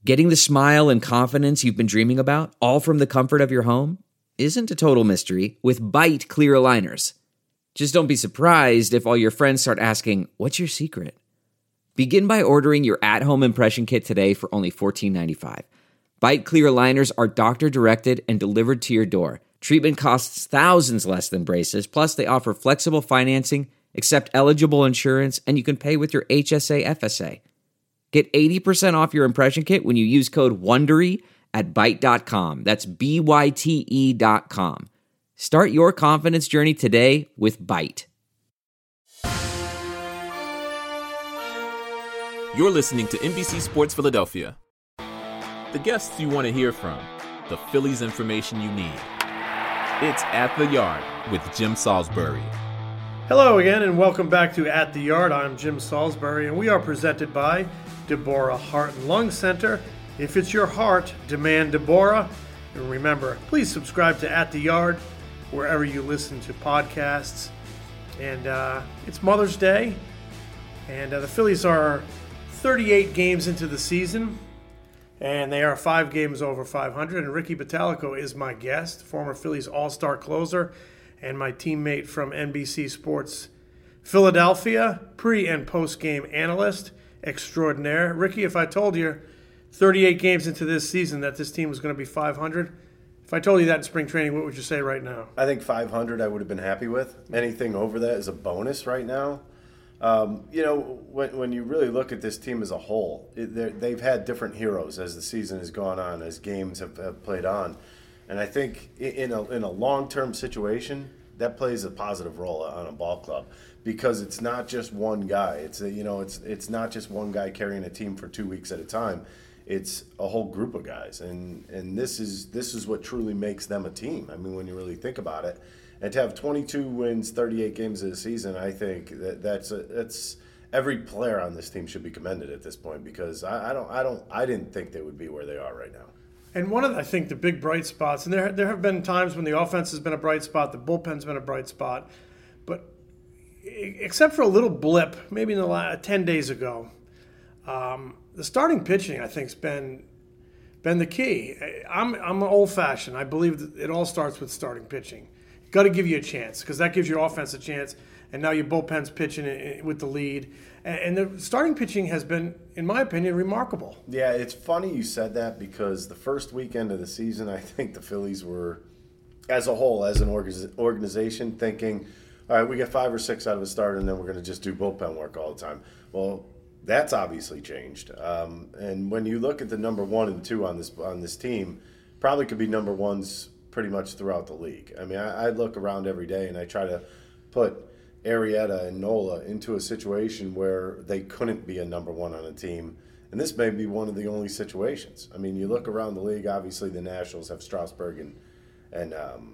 Getting the smile and confidence you've been dreaming about, all from the comfort of your home, isn't a total mystery with Bite Clear Aligners. Just don't be surprised if all your friends start asking, "What's your secret?" Begin by ordering your at-home impression kit today for only $14.95. Bite Clear Aligners are doctor-directed and delivered to your door. Treatment costs thousands less than braces, plus they offer flexible financing, accept eligible insurance, and you can pay with your HSA FSA. Get 80% off your impression kit when you use code WONDERY at Byte.com. That's BYTE.com. Start your confidence journey today with Byte. You're listening to NBC Sports Philadelphia. The guests you want to hear from, the Phillies information you need. It's At the Yard with Jim Salisbury. Hello again, and welcome back to At the Yard. I'm Jim Salisbury, and we are presented by Deborah Heart and Lung Center. If it's your heart, demand Deborah. And remember, please subscribe to At the Yard wherever you listen to podcasts. And it's Mother's Day, and the Phillies are 38 games into the season, and they are 5 games over 500. And Ricky Bottalico is my guest, former Phillies All-Star closer, and my teammate from NBC Sports Philadelphia, pre- and post-game analyst extraordinaire. Ricky, if I told you 38 games into this season that this team was going to be 500, if I told you that in spring training, what would you say right now? I think 500 I would have been happy with. Anything over that is a bonus right now. When you really look at this team as a whole, they've had different heroes as the season has gone on, as games have played on. And I think in a long-term situation, that plays a positive role on a ball club, because it's not just one guy. It's not just one guy carrying a team for 2 weeks at a time. It's a whole group of guys, and this is what truly makes them a team. I mean, when you really think about it, and to have 22 wins, 38 games of the season, I think that's every player on this team should be commended at this point, because I didn't think they would be where they are right now. And one of I think the big bright spots, and there have been times when the offense has been a bright spot, the bullpen's been a bright spot, but except for a little blip, maybe in the last 10 days ago, the starting pitching I think's been the key. I'm old-fashioned. I believe that it all starts with starting pitching. You've got to give you a chance, because that gives your offense a chance. And now your bullpen's pitching with the lead. And the starting pitching has been, in my opinion, remarkable. Yeah, it's funny you said that, because the first weekend of the season, I think the Phillies were, as a whole, as an organization, thinking, all right, we get 5 or 6 out of a start, and then we're going to just do bullpen work all the time. Well, that's obviously changed. And when you look at the number 1 and 2 on this team, probably could be number 1s pretty much throughout the league. I mean, I look around every day, and I try to put Arrieta and Nola into a situation where they couldn't be a number 1 on a team, and this may be one of the only situations. I mean, you look around the league. Obviously, the Nationals have Strasburg and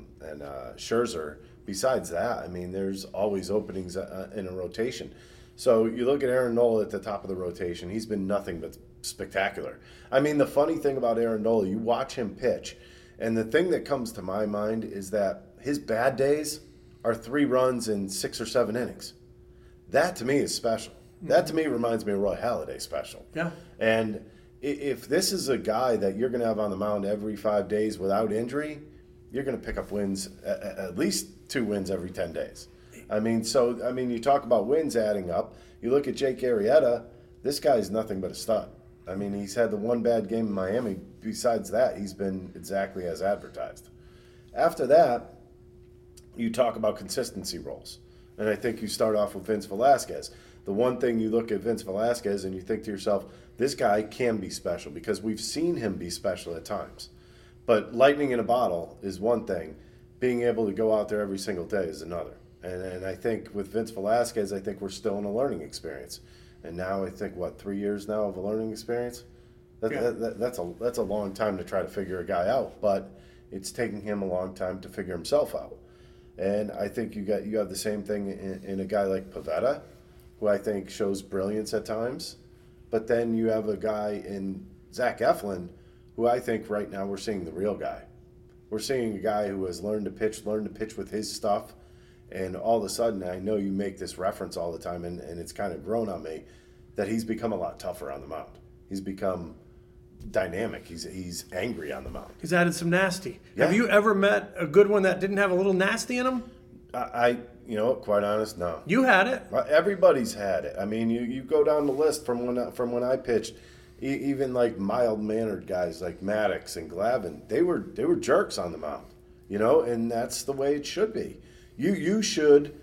Scherzer. Besides that, I mean, there's always openings in a rotation. So you look at Aaron Nola at the top of the rotation. He's been nothing but spectacular. I mean, the funny thing about Aaron Nola, you watch him pitch, and the thing that comes to my mind is that his bad days are 3 runs in 6 or 7 innings. That to me is special. That to me reminds me of Roy Halladay special. Yeah. And if this is a guy that you're going to have on the mound every 5 days without injury, you're going to pick up wins, at least 2 wins every 10 days. I mean, you talk about wins adding up. You look at Jake Arrieta, this guy's nothing but a stud. I mean, he's had the one bad game in Miami. Besides that, he's been exactly as advertised. After that, you talk about consistency roles. And I think you start off with Vince Velasquez. The one thing you look at Vince Velasquez and you think to yourself, this guy can be special, because we've seen him be special at times. But lightning in a bottle is one thing. Being able to go out there every single day is another. And I think with Vince Velasquez, I think we're still in a learning experience. And now I think, 3 years now of a learning experience? That's a long time to try to figure a guy out. But it's taking him a long time to figure himself out. And I think you have the same thing in a guy like Pivetta, who I think shows brilliance at times. But then you have a guy in Zach Eflin, who I think right now we're seeing the real guy. We're seeing a guy who has learned to pitch with his stuff. And all of a sudden, I know you make this reference all the time, and it's kind of grown on me, that he's become a lot tougher on the mound. He's become dynamic. He's angry on the mound. He's added some nasty. Yeah. Have you ever met a good one that didn't have a little nasty in him? Quite honest, no. You had it. Everybody's had it. I mean, you go down the list from when I pitched. Even like mild-mannered guys like Maddox and Glavine, they were jerks on the mound, and that's the way it should be. You should,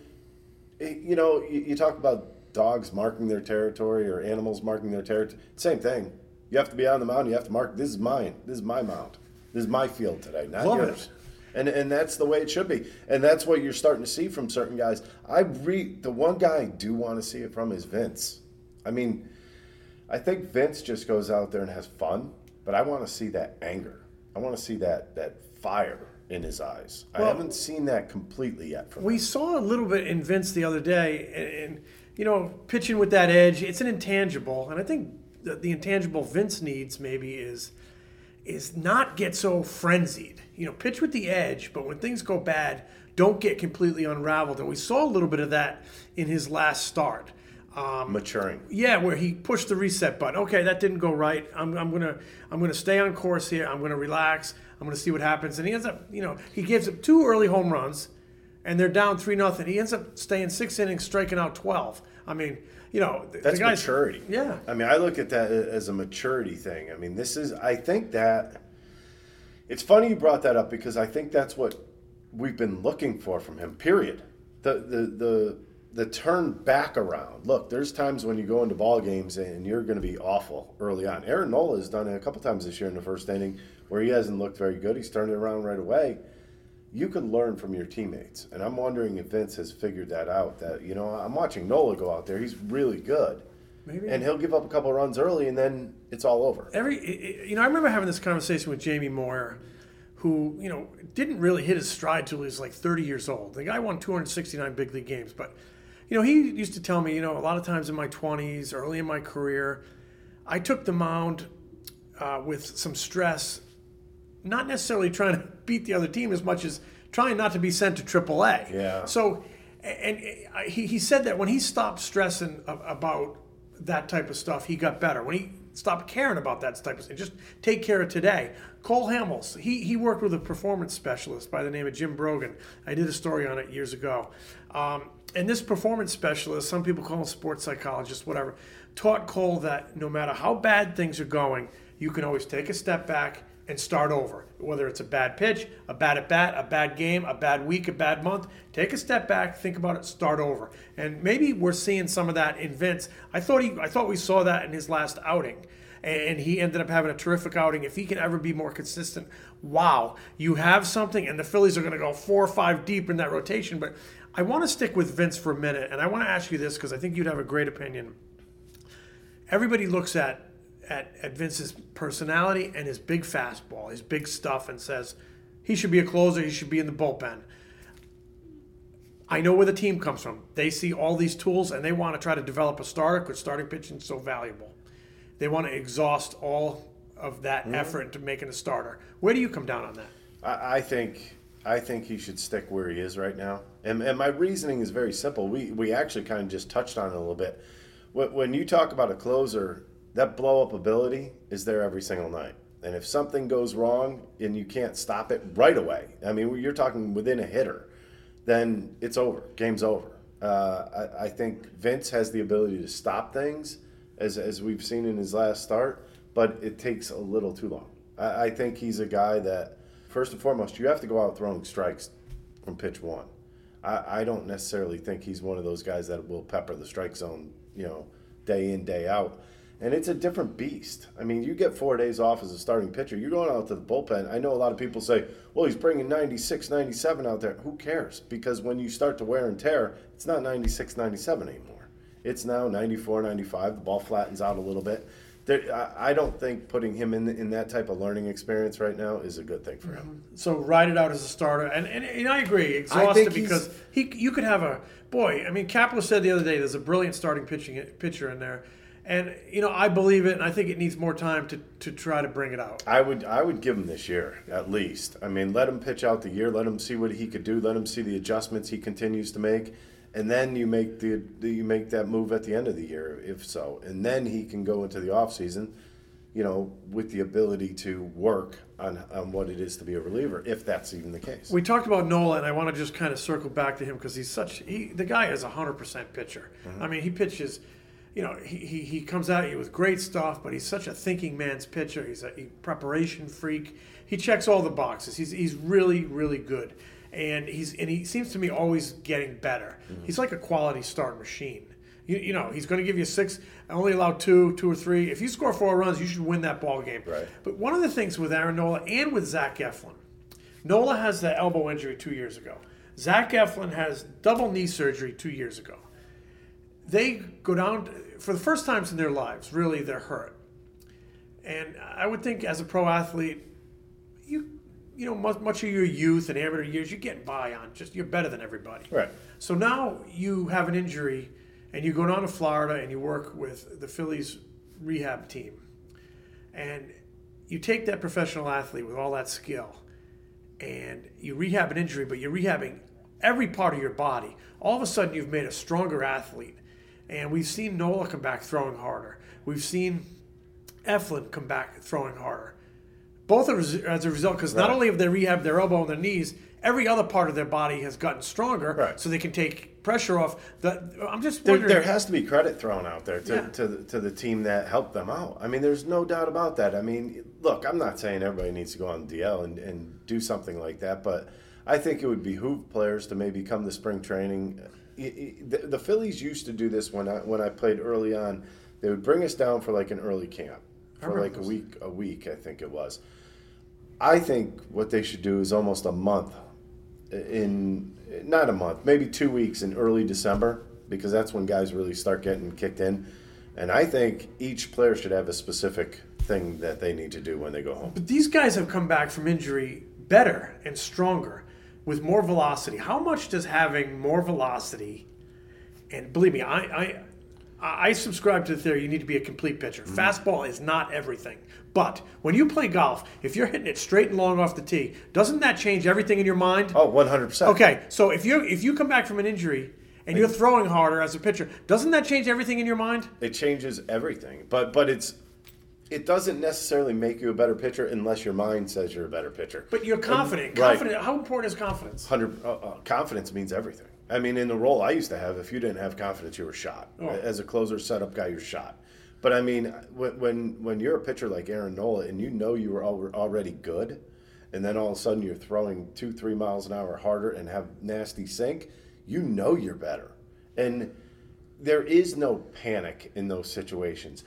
you talk about dogs marking their territory or animals marking their territory. Same thing. You have to be on the mound. You have to mark. This is mine. This is my mound. This is my field today, not Love yours. it. And that's the way it should be. And that's what you're starting to see from certain guys. The one guy I do want to see it from is Vince. I mean, I think Vince just goes out there and has fun, but I want to see that anger. I want to see that fire in his eyes. I haven't seen that completely yet from him. We saw a little bit in Vince the other day, and pitching with that edge, it's an intangible. And I think the intangible Vince needs maybe is not get so frenzied. Pitch with the edge, but when things go bad, don't get completely unraveled. And we saw a little bit of that in his last start. Maturing. Yeah, where he pushed the reset button. Okay, that didn't go right. I'm gonna stay on course here. I'm gonna relax. I'm gonna see what happens. And he ends up, he gives up 2 early home runs, and they're down 3-0. He ends up staying 6 innings, striking out 12. I mean, that's the guy's, maturity. Yeah. I mean, I look at that as a maturity thing. I mean, I think that it's funny you brought that up because I think that's what we've been looking for from him. Period. The turn back around. Look, there's times when you go into ball games and you're going to be awful early on. Aaron Nola has done it a couple times this year in the first inning where he hasn't looked very good. He's turned it around right away. You can learn from your teammates. And I'm wondering if Vince has figured that out. That, I'm watching Nola go out there. He's really good. Maybe. And he'll give up a couple runs early and then it's all over. I remember having this conversation with Jamie Moyer, who, didn't really hit his stride till he was like 30 years old. The guy won 269 big league games, but he used to tell me, a lot of times in my 20s, early in my career, I took the mound with some stress, not necessarily trying to beat the other team as much as trying not to be sent to AAA. Yeah. So, and he said that when he stopped stressing about that type of stuff, he got better. When he stopped caring about that type of stuff, just take care of today. Cole Hamels, he worked with a performance specialist by the name of Jim Brogan. I did a story on it years ago. And this performance specialist, some people call him sports psychologist, whatever, taught Cole that no matter how bad things are going, you can always take a step back and start over. Whether it's a bad pitch, a bad at-bat, a bad game, a bad week, a bad month, take a step back, think about it, start over. And maybe we're seeing some of that in Vince. I thought we saw that in his last outing. And he ended up having a terrific outing. If he can ever be more consistent, wow, you have something, and the Phillies are going to go 4 or 5 deep in that rotation. But I want to stick with Vince for a minute, and I want to ask you this because I think you'd have a great opinion. Everybody looks at Vince's personality and his big fastball, his big stuff, and says he should be a closer, he should be in the bullpen. I know where the team comes from. They see all these tools, and they want to try to develop a starter because starting pitching is so valuable. They want to exhaust all of that effort into making a starter. Where do you come down on that? I think he should stick where he is right now. And my reasoning is very simple. We actually kind of just touched on it a little bit. When you talk about a closer, that blow-up ability is there every single night. And if something goes wrong and you can't stop it right away, I mean, you're talking within a hitter, then it's over. Game's over. I think Vince has the ability to stop things, as we've seen in his last start, but it takes a little too long. I think he's a guy that, first and foremost, you have to go out throwing strikes from pitch one. I don't necessarily think he's one of those guys that will pepper the strike zone, day in, day out. And it's a different beast. I mean, you get 4 days off as a starting pitcher. You're going out to the bullpen. I know a lot of people say, well, he's bringing 96, 97 out there. Who cares? Because when you start to wear and tear, it's not 96, 97 anymore. It's now 94, 95. The ball flattens out a little bit. I don't think putting him in that type of learning experience right now is a good thing for him. So ride it out as a starter. And I agree. Exhausted because you could have Kapler said the other day there's a brilliant starting pitcher in there. And, I believe it, and I think it needs more time to try to bring it out. I would give him this year, at least. I mean, let him pitch out the year. Let him see what he could do. Let him see the adjustments he continues to make. And then you make that move at the end of the year, if so. And then he can go into the offseason with the ability to work on what it is to be a reliever, if that's even the case. We talked about Nola, and I want to just kind of circle back to him because the guy is 100% pitcher. I mean, he pitches, he comes at you with great stuff, but he's such a thinking man's pitcher. He's a preparation freak. He checks all the boxes. He's really, really good. And he seems to me always getting better. He's like a quality start machine. He's going to give you 6, only allow 2 or 3. If you score 4 runs, you should win that ball game. Right. But one of the things with Aaron Nola and with Zach Eflin, Nola has the elbow injury 2 years ago. Zach Eflin has double knee surgery 2 years ago. They go down, for the first times in their lives, really, they're hurt. And I would think as a pro athlete, much of your youth and amateur years, you're getting by on you're better than everybody. Right. So now you have an injury, and you go down to Florida and you work with the Phillies rehab team. And you take that professional athlete with all that skill, and you rehab an injury, but you're rehabbing every part of your body. All of a sudden, you've made a stronger athlete. And we've seen Nola come back throwing harder. We've seen Eflin come back throwing harder. Both as a result, because not only have they rehabbed their elbow and their knees, every other part of their body has gotten stronger, so they can take pressure off. I'm just wondering. There has to be credit thrown out there to the team that helped them out. I mean, there's no doubt about that. I mean, look, I'm not saying everybody needs to go on DL and do something like that, but I think it would behoove players to maybe come to spring training. The Phillies used to do this when I played early on. They would bring us down for like an early camp for like a week, I think it was. I think what they should do is almost a month not a month, maybe 2 weeks in early December, because that's when guys really start getting kicked in. And I think each player should have a specific thing that they need to do when they go home. But these guys have come back from injury better and stronger with more velocity. How much does having more velocity, and believe me, I subscribe to the theory you need to be a complete pitcher. Fastball is not everything. But when you play golf, if you're hitting it straight and long off the tee, doesn't that change everything in your mind? Oh, 100%. Okay, so if you come back from an injury and you're throwing harder as a pitcher, doesn't that change everything in your mind? It changes everything. But it doesn't necessarily make you a better pitcher unless your mind says you're a better pitcher. But you're confident. Right. How important is confidence? Confidence means everything. I mean, in the role I used to have, if you didn't have confidence, you were shot. Oh. As a closer, setup guy, you're shot. But I mean, when you're a pitcher like Aaron Nola and you know you were already good, and then all of a sudden you're throwing 2-3 miles an hour harder and have nasty sink, you know you're better. And there is no panic in those situations.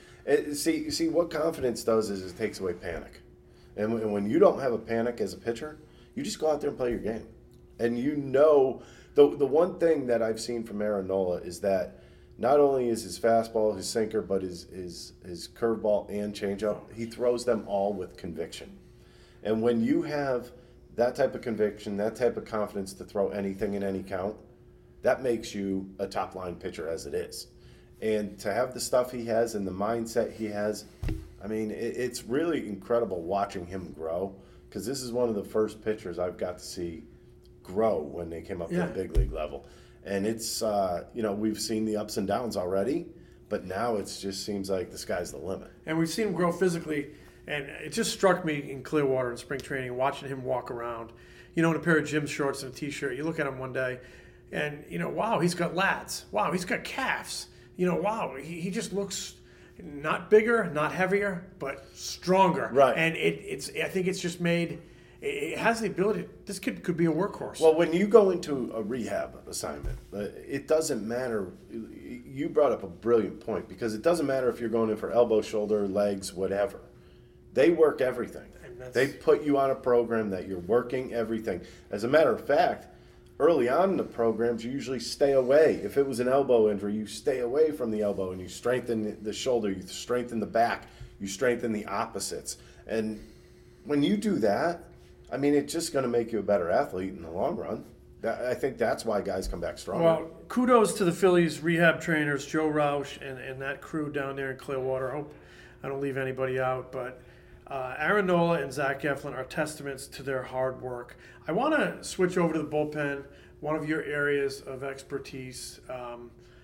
See what confidence does is it takes away panic. And when you don't have a panic as a pitcher, you just go out there and play your game. And you know, the one thing that I've seen from Aaron Nola is that not only is his fastball, his sinker, but his curveball and changeup, he throws them all with conviction. And when you have that type of conviction, that type of confidence to throw anything in any count, that makes you a top-line pitcher as it is. And to have the stuff he has and the mindset he has, I mean, it's really incredible watching him grow, because this is one of the first pitchers I've got to see grow when they came up to the big league level. And it's, we've seen the ups and downs already, but now it just seems like the sky's the limit. And we've seen him grow physically, and it just struck me in Clearwater in spring training, watching him walk around, in a pair of gym shorts and a T-shirt. You look at him one day, and, wow, he's got lats. Wow, he's got calves. Wow, he just looks not bigger, not heavier, but stronger. Right. And I think it's just made... It has the ability. This kid could be a workhorse. Well, when you go into a rehab assignment, it doesn't matter. You brought up a brilliant point, because it doesn't matter if you're going in for elbow, shoulder, legs, whatever. They work everything. They put you on a program that you're working everything. As a matter of fact, early on in the programs, you usually stay away. If it was an elbow injury, you stay away from the elbow and you strengthen the shoulder, you strengthen the back, you strengthen the opposites. And when you do that, I mean, it's just going to make you a better athlete in the long run. I think that's why guys come back stronger. Well, kudos to the Phillies rehab trainers, Joe Roush and that crew down there in Clearwater. I hope I don't leave anybody out. But Aaron Nola and Zach Eflin are testaments to their hard work. I want to switch over to the bullpen, one of your areas of expertise.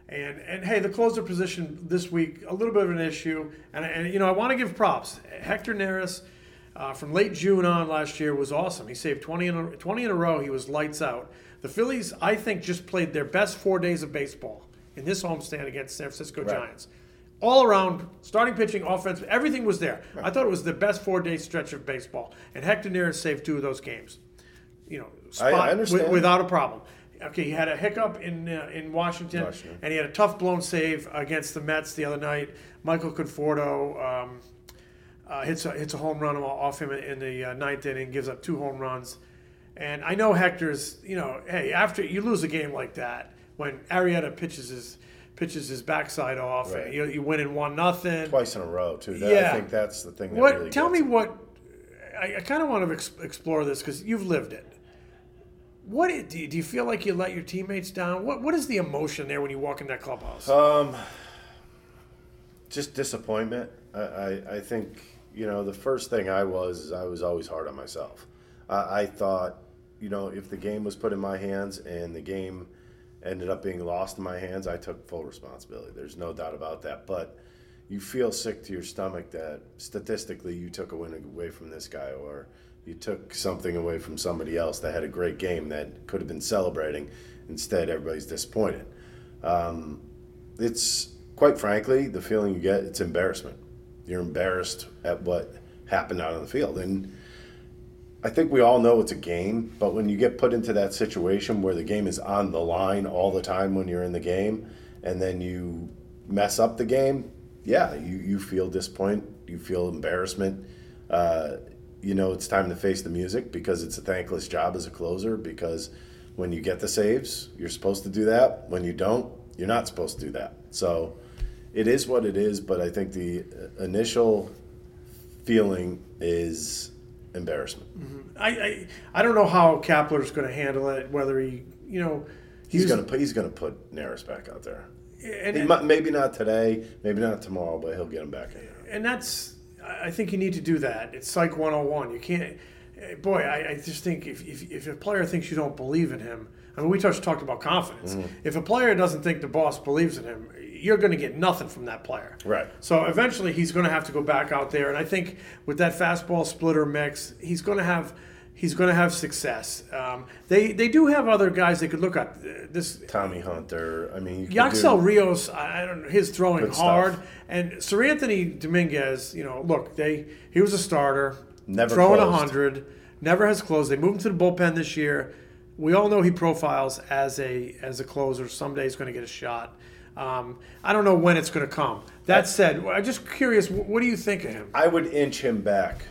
And hey, the closer position this week, a little bit of an issue. And I want to give props. Hector Neris, from late June on last year, was awesome. He saved 20 in a row. He was lights out. The Phillies, I think, just played their best 4 days of baseball in this homestand against San Francisco Giants. All around, starting pitching, offense, everything was there. Right. I thought it was the best 4-day stretch of baseball. And Hector Neris saved 2 of those games. I understand. Without a problem. Okay, he had a hiccup in Washington, and he had a tough blown save against the Mets the other night. Michael Conforto hits a home run off him in the ninth inning, gives up 2 home runs. And I know Hector's, hey, after you lose a game like that, when Arrieta pitches his backside off, right. You win in 1-0. Twice in a row, too. I think that's the thing that really Tell me gets what, I kind of want to explore this because you've lived it. What do you feel like you let your teammates down? What is the emotion there when you walk in that clubhouse? Just disappointment. I think the first thing I was always hard on myself. I thought if the game was put in my hands and the game ended up being lost in my hands, I took full responsibility. There's no doubt about that. But you feel sick to your stomach that statistically you took a win away from this guy, or you took something away from somebody else that had a great game that could have been celebrating. Instead, everybody's disappointed. It's, quite frankly, the feeling you get, it's embarrassment. You're embarrassed at what happened out on the field. And I think we all know it's a game, but when you get put into that situation where the game is on the line all the time when you're in the game, and then you mess up the game, yeah, you feel disappointment, you feel embarrassment. It's time to face the music because it's a thankless job as a closer, because when you get the saves, you're supposed to do that. When you don't, you're not supposed to do that. So it is what it is, but I think the initial feeling is embarrassment. Mm-hmm. I don't know how Kapler's going to handle it, whether he's going to put Neris back out there. Maybe not today, maybe not tomorrow, but he'll get him back in there. And I think you need to do that. It's Psych 101. You can't. Boy, I just think if a player thinks you don't believe in him, I mean, we talked about confidence. Mm-hmm. If a player doesn't think the boss believes in him, you're going to get nothing from that player. Right. So eventually he's going to have to go back out there, and I think with that fastball splitter mix, he's going to have success. They do have other guys they could look at. This Tommy Hunter. I mean, Yaxel Rios. I don't know, his throwing hard, and Sir Anthony Dominguez. Look, he was a starter, never throwing closed. 100, never has closed. They moved him to the bullpen this year. We all know he profiles as a closer. Someday he's going to get a shot. I don't know when it's going to come. That said, I'm just curious. What do you think of him? I would inch him back.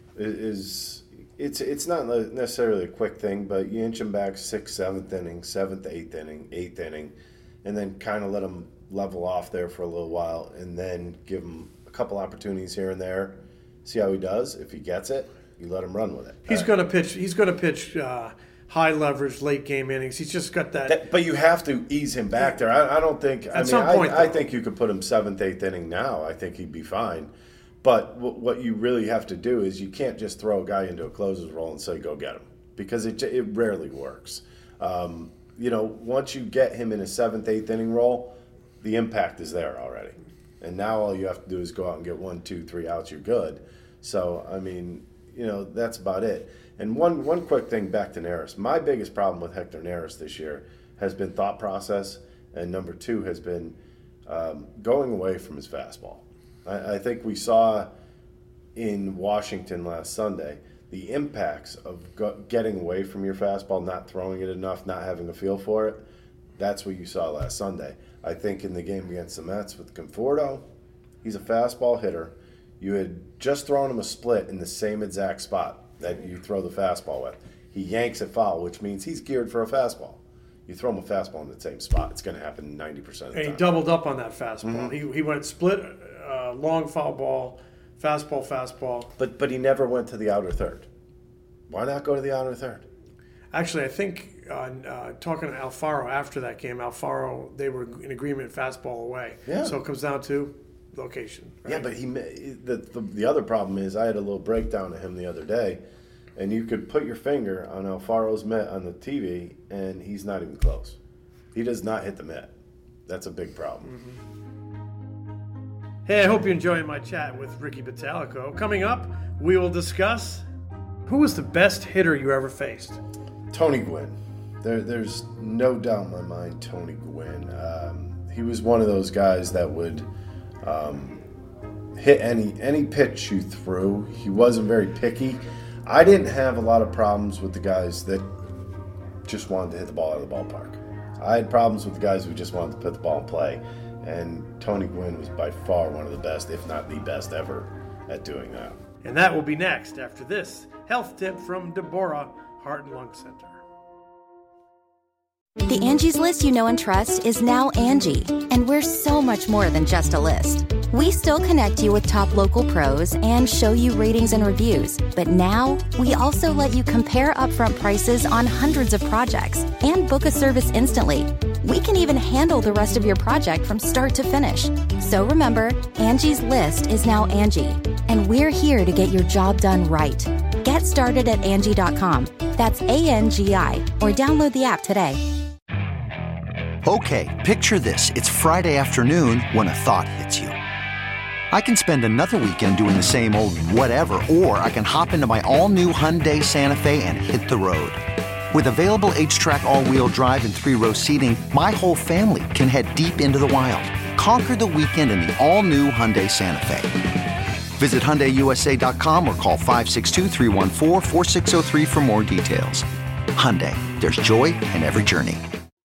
It's not necessarily a quick thing, but you inch him back 6th, 7th inning, 7th, 8th inning, 8th inning, and then kind of let him level off there for a little while, and then give him a couple opportunities here and there. See how he does. If he gets it, you let him run with it. He's going to pitch. He's going to pitch high leverage late game innings. He's just got that. But you have to ease him back there. I don't think. I think you could put him 7th, 8th inning now. I think he'd be fine. But what you really have to do is you can't just throw a guy into a closer's role and say, go get him, because it rarely works. Once you get him in a 7th, 8th inning role, the impact is there already. And now all you have to do is go out and get 1, 2, 3 outs, you're good. So, that's about it. And one quick thing back to Neris. My biggest problem with Hector Neris this year has been thought process, and number 2 has been going away from his fastball. I think we saw in Washington last Sunday the impacts of getting away from your fastball, not throwing it enough, not having a feel for it. That's what you saw last Sunday. I think in the game against the Mets with Conforto, he's a fastball hitter. You had just thrown him a split in the same exact spot that you throw the fastball with. He yanks it foul, which means he's geared for a fastball. You throw him a fastball in the same spot, it's going to happen 90% of the time. And he doubled up on that fastball. Mm-hmm. He went split, long foul ball, fastball. But he never went to the outer third. Why not go to the outer third? Actually, I think talking to Alfaro after that game, they were in agreement fastball away. Yeah. So it comes down to location. Right? Yeah, but the other problem is I had a little breakdown of him the other day, and you could put your finger on Alfaro's mitt on the TV, and he's not even close. He does not hit the mitt. That's a big problem. Hey, I hope you're enjoying my chat with Ricky Bottalico. Coming up, we will discuss who was the best hitter you ever faced. Tony Gwynn. There's no doubt in my mind Tony Gwynn. He was one of those guys that would hit any pitch you threw. He wasn't very picky. I didn't have a lot of problems with the guys that just wanted to hit the ball out of the ballpark. I had problems with the guys who just wanted to put the ball in play. And Tony Gwynn was by far one of the best, if not the best ever, at doing that. And that will be next after this health tip from Deborah Heart and Lung Center. The Angie's List you know and trust is now Angie, and we're so much more than just a list. We still connect you with top local pros and show you ratings and reviews, but now we also let you compare upfront prices on hundreds of projects and book a service instantly. We can even handle the rest of your project from start to finish. So remember, Angie's List is now Angie, and we're here to get your job done right. Get started at Angie.com. That's ANGI, or download the app today. Okay, picture this. It's Friday afternoon when a thought hits you. I can spend another weekend doing the same old whatever, or I can hop into my all-new Hyundai Santa Fe and hit the road. With available H-Track all-wheel drive and 3-row seating, my whole family can head deep into the wild. Conquer the weekend in the all-new Hyundai Santa Fe. Visit HyundaiUSA.com or call 562-314-4603 for more details. Hyundai, there's joy in every journey.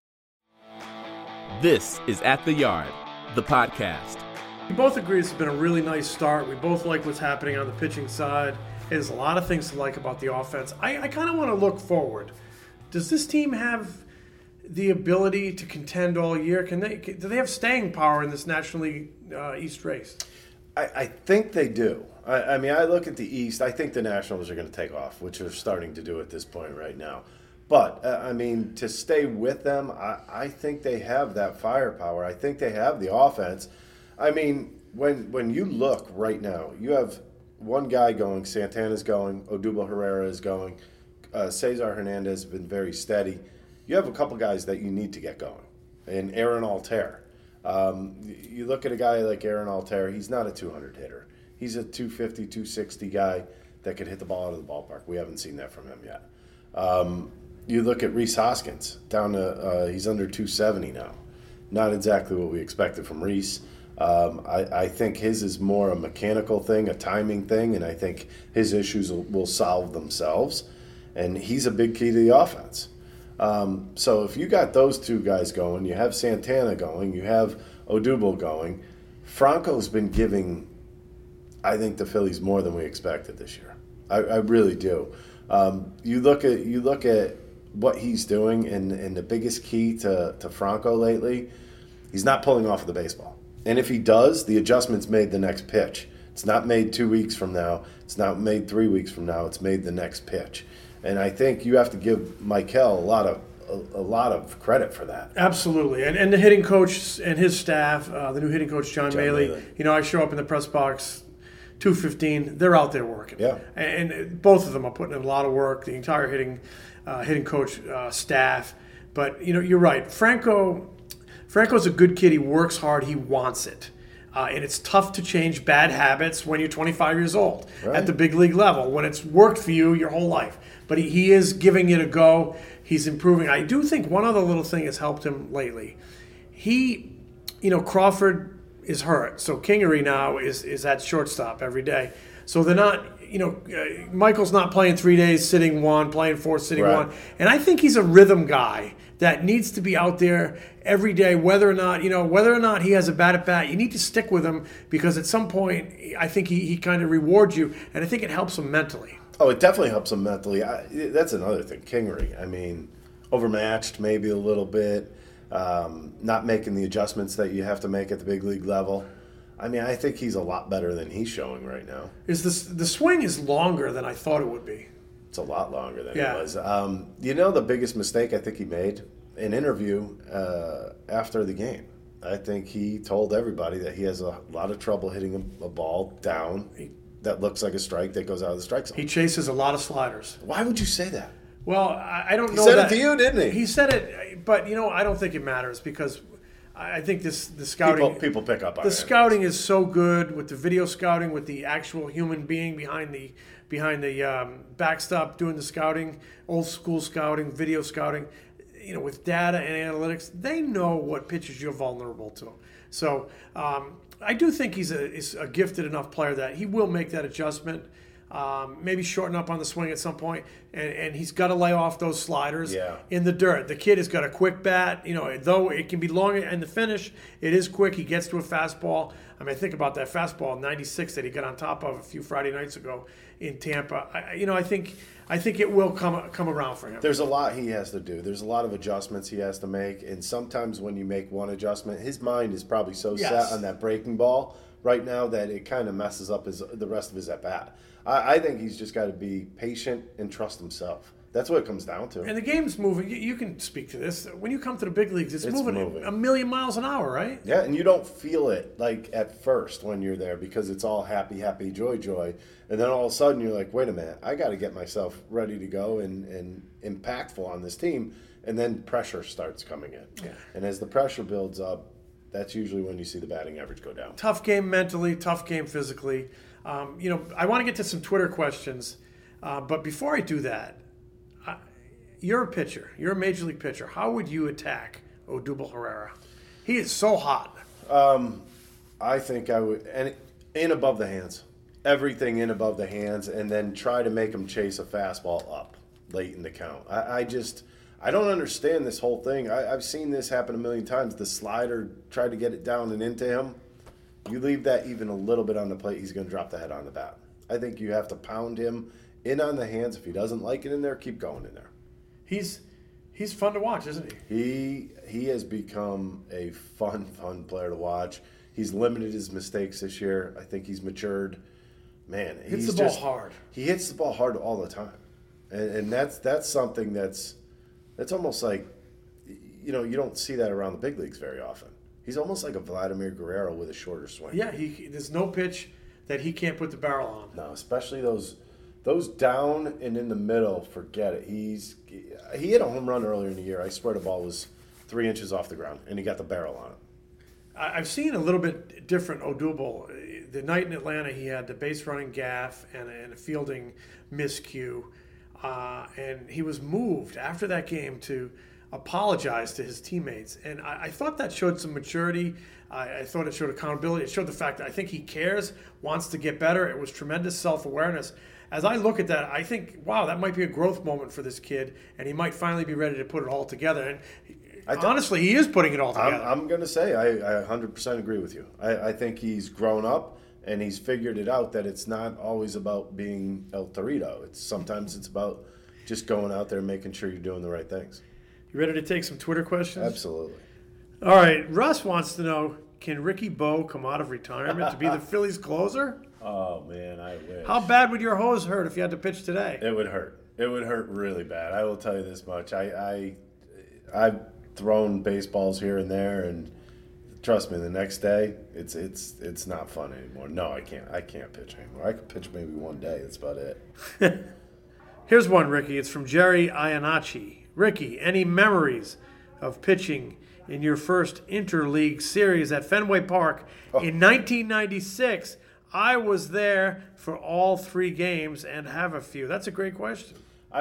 This is At the Yard, the podcast. We both agree this has been a really nice start. We both like what's happening on the pitching side. There's a lot of things to like about the offense. I kind of want to look forward. Does this team have the ability to contend all year? Do they have staying power in this National League East race? I think they do. I mean, I look at the East. I think the Nationals are going to take off, which they're starting to do at this point right now. But, I mean, to stay with them, I think they have that firepower. I think they have the offense. I mean, when you look right now, you have one guy going, Santana's going, Odubel Herrera is going, Cesar Hernandez has been very steady. You have a couple guys that you need to get going. And Aaron Altair. You look at a guy like Aaron Altair, he's not a 200 hitter. He's a 250, 260 guy that could hit the ball out of the ballpark. We haven't seen that from him yet. You look at Rhys Hoskins, down to he's under 270 now. Not exactly what we expected from Rhys. I think his is more a mechanical thing, a timing thing, and I think his issues will solve themselves. And he's a big key to the offense. So if you got those two guys going, you have Santana going, you have Odubel going, Franco's been giving, I think, the Phillies more than we expected this year. I really do. You look at what he's doing, and the biggest key to Franco lately, he's not pulling off of the baseball. And if he does, the adjustment's made the next pitch. It's not made 2 weeks from now. It's not made 3 weeks from now. It's made the next pitch. And I think you have to give Michael a lot of credit for that. Absolutely. And the hitting coach and his staff, the new hitting coach, John Maley. You know, I show up in the press box 2:15. They're out there working. Yeah. And both of them are putting in a lot of work, the entire hitting coach staff. But, you know, you're right. Franco's a good kid. He works hard. He wants it. And it's tough to change bad habits when you're 25 years old at the big league level, when it's worked for you your whole life. But he is giving it a go. He's improving. I do think one other little thing has helped him lately. Crawford is hurt. So Kingery now is at shortstop every day. So they're not, Michael's not playing 3 days sitting one, playing 4 sitting one. And I think he's a rhythm guy that needs to be out there every day, whether or not he has a bat at bat. You need to stick with him, because at some point I think he kind of rewards you, and I think it helps him mentally. Oh, it definitely helps him mentally. That's another thing. Kingery, I mean, overmatched maybe a little bit, not making the adjustments that you have to make at the big league level. I mean, I think he's a lot better than he's showing right now. The swing is longer than I thought it would be. It's a lot longer than it was. The biggest mistake I think he made? An interview after the game. I think he told everybody that he has a lot of trouble hitting a ball down that looks like a strike that goes out of the strike zone. He chases a lot of sliders. Why would you say that? Well, I don't know. He said it to you, didn't he? He said it, but I don't think it matters, because I think the scouting people pick up on the it. scouting is so good with the video scouting, with the actual human being behind the backstop doing the scouting, old school scouting, video scouting. With data and analytics, they know what pitches you're vulnerable to. So I do think he's a gifted enough player that he will make that adjustment. Maybe shorten up on the swing at some point, and he's got to lay off those sliders in the dirt. The kid has got a quick bat, though it can be long in the finish, it is quick. He gets to a fastball. I mean, think about that fastball 96 that he got on top of a few Friday nights ago in Tampa. I think it will come around for him. There's a lot he has to do. There's a lot of adjustments he has to make, and sometimes when you make one adjustment, his mind is probably so set on that breaking ball right now that it kind of messes up the rest of his at-bat. I think he's just got to be patient and trust himself. That's what it comes down to. And the game's moving. You can speak to this. When you come to the big leagues, it's moving a million miles an hour, right? Yeah, and you don't feel it like at first when you're there because it's all happy, happy, joy, joy. And then all of a sudden you're like, wait a minute, I got to get myself ready to go and impactful on this team. And then pressure starts coming in. Yeah. And as the pressure builds up, that's usually when you see the batting average go down. Tough game mentally, tough game physically. I want to get to some Twitter questions. But before I do that, you're a pitcher. You're a major league pitcher. How would you attack Odubel Herrera? He is so hot. I think I would, and in above the hands. Everything in above the hands, and then try to make him chase a fastball up late in the count. I don't understand this whole thing. I've seen this happen a million times. The slider tried to get it down and into him. You leave that even a little bit on the plate, he's going to drop the head on the bat. I think you have to pound him in on the hands. If he doesn't like it in there, keep going in there. He's fun to watch, isn't he? He has become a fun player to watch. He's limited his mistakes this year. I think he's matured. Man, hits the ball hard. He hits the ball hard all the time, and that's something that's almost like, you don't see that around the big leagues very often. He's almost like a Vladimir Guerrero with a shorter swing. Yeah, there's no pitch that he can't put the barrel on. No, especially those down and in the middle. Forget it. He hit a home run earlier in the year. I swear the ball was 3 inches off the ground, and he got the barrel on it. I've seen a little bit different Odubel. The night in Atlanta, he had the base running gaffe and a fielding miscue. And he was moved after that game to apologize to his teammates. And I thought that showed some maturity. I thought it showed accountability. It showed the fact that I think he cares, wants to get better. It was tremendous self-awareness. As I look at that, I think, wow, that might be a growth moment for this kid, and he might finally be ready to put it all together. And honestly, he is putting it all together. I'm going to say I 100% agree with you. I think he's grown up, and he's figured it out that it's not always about being El Torito. Sometimes it's about just going out there and making sure you're doing the right things. You ready to take some Twitter questions? Absolutely. All right. Russ wants to know, can Ricky Bo come out of retirement to be the Phillies closer? Oh, man, I wish. How bad would your hose hurt if you had to pitch today? It would hurt. It would hurt really bad. I will tell you this much. I've thrown baseballs here and there, and trust me, the next day it's not fun anymore. No, I can't pitch anymore. I could pitch maybe one day. That's about it. Here's one, Ricky. It's from Jerry Iannacci. Ricky, any memories of pitching in your first interleague series at Fenway Park in 1996? I was there for all 3 games and have a few. That's a great question.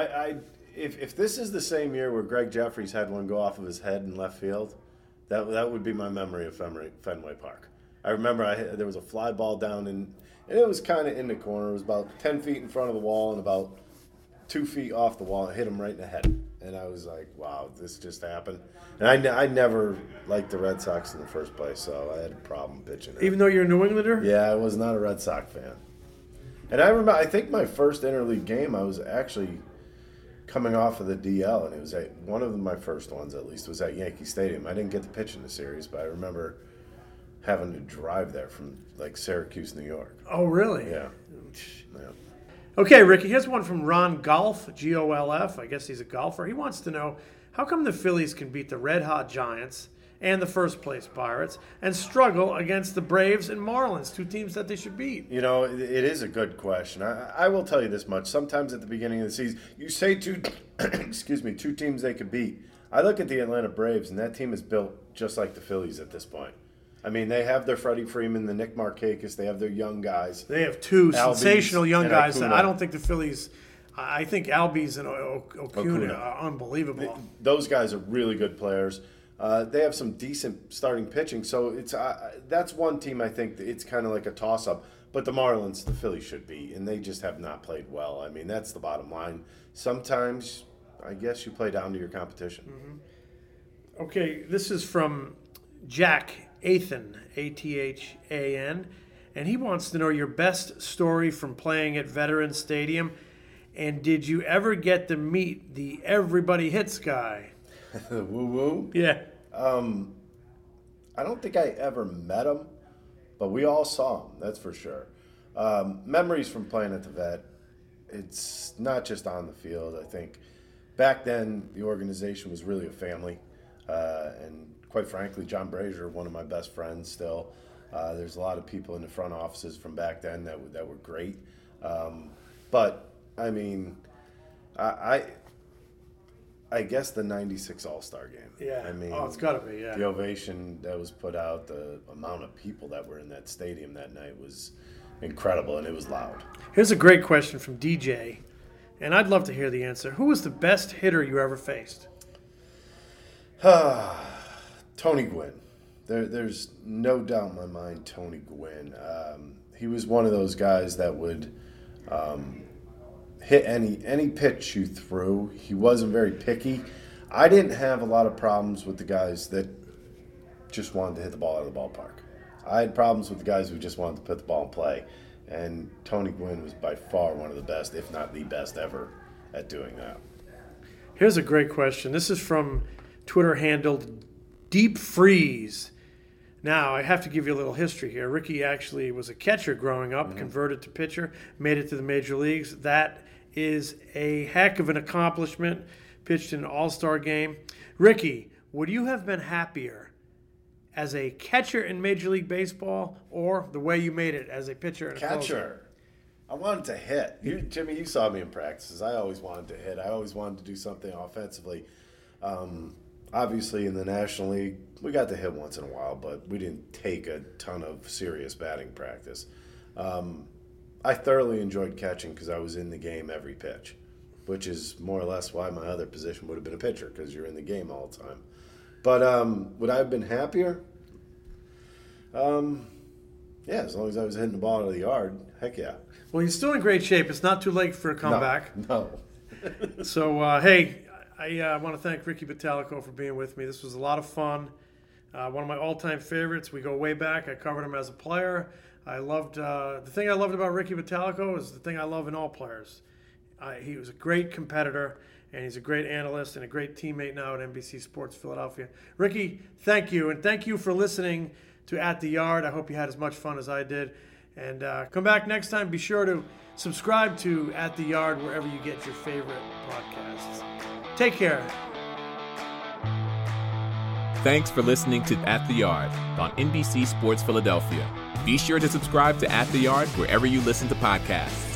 If this is the same year where Greg Jeffries had one go off of his head in left field, that would be my memory of Fenway Park. I remember there was a fly ball down and it was kind of in the corner. It was about 10 feet in front of the wall and about 2 feet off the wall. It hit him right in the head. And I was like, wow, this just happened. And I never liked the Red Sox in the first place, so I had a problem pitching it. Even though you're a New Englander? Yeah, I was not a Red Sox fan. And I think my first interleague game, I was actually coming off of the DL, and it was one of my first ones, at least, was at Yankee Stadium. I didn't get to pitch in the series, but I remember having to drive there from, like, Syracuse, New York. Oh, really? Yeah. Okay, Ricky, here's one from Ron Golf, Golf. I guess he's a golfer. He wants to know, how come the Phillies can beat the red-hot Giants and the first-place Pirates and struggle against the Braves and Marlins, 2 teams that they should beat? You know, it is a good question. I will tell you this much. Sometimes at the beginning of the season, you say two teams they could beat. I look at the Atlanta Braves, and that team is built just like the Phillies at this point. I mean, they have their Freddie Freeman, the Nick Markakis. They have their young guys. They have two Albies sensational young and guys. Acuna. I don't think the Phillies. I think Albies and Acuna are unbelievable. Those guys are really good players. They have some decent starting pitching. So it's that's one team I think it's kind of like a toss-up. But the Marlins, the Phillies should be, and they just have not played well. I mean, that's the bottom line. Sometimes, I guess, you play down to your competition. Mm-hmm. Okay, this is from Jack Athan, Athan, and he wants to know your best story from playing at Veterans Stadium, and did you ever get to meet the Everybody Hits guy? Woo-woo? Yeah. I don't think I ever met him, but we all saw him, that's for sure. Memories from playing at the Vet, it's not just on the field. I think back then the organization was really a family, and quite frankly, John Brazier, one of my best friends still. There's a lot of people in the front offices from back then that were great. But, I mean, I guess the 96 All-Star game. Yeah. I mean, it's got to be, yeah. The ovation that was put out, the amount of people that were in that stadium that night was incredible, and it was loud. Here's a great question from DJ, and I'd love to hear the answer. Who was the best hitter you ever faced? Tony Gwynn. There's no doubt in my mind Tony Gwynn. He was one of those guys that would hit any pitch you threw. He wasn't very picky. I didn't have a lot of problems with the guys that just wanted to hit the ball out of the ballpark. I had problems with the guys who just wanted to put the ball in play. And Tony Gwynn was by far one of the best, if not the best ever, at doing that. Here's a great question. This is from Twitter handled Deep Freeze. Now, I have to give you a little history here. Ricky actually was a catcher growing up, converted to pitcher, made it to the major leagues. That is a heck of an accomplishment. Pitched in an all-star game. Ricky, would you have been happier as a catcher in Major League Baseball or the way you made it as a pitcher and a closer? Catcher. I wanted to hit. Jimmy, you saw me in practices. I always wanted to hit. I always wanted to do something offensively. Obviously, in the National League, we got to hit once in a while, but we didn't take a ton of serious batting practice. I thoroughly enjoyed catching because I was in the game every pitch, which is more or less why my other position would have been a pitcher, because you're in the game all the time. But would I have been happier? Yeah, as long as I was hitting the ball out of the yard, heck yeah. Well, you're still in great shape. It's not too late for a comeback. No. So, hey, I want to thank Ricky Bottalico for being with me. This was a lot of fun. One of my all-time favorites. We go way back. I covered him as a player. I loved the thing I loved about Ricky Bottalico is the thing I love in all players. He was a great competitor, and he's a great analyst and a great teammate now at NBC Sports Philadelphia. Ricky, thank you, and thank you for listening to At the Yard. I hope you had as much fun as I did. And come back next time. Be sure to subscribe to At the Yard wherever you get your favorite podcasts. Take care. Thanks for listening to At the Yard on NBC Sports Philadelphia. Be sure to subscribe to At the Yard wherever you listen to podcasts.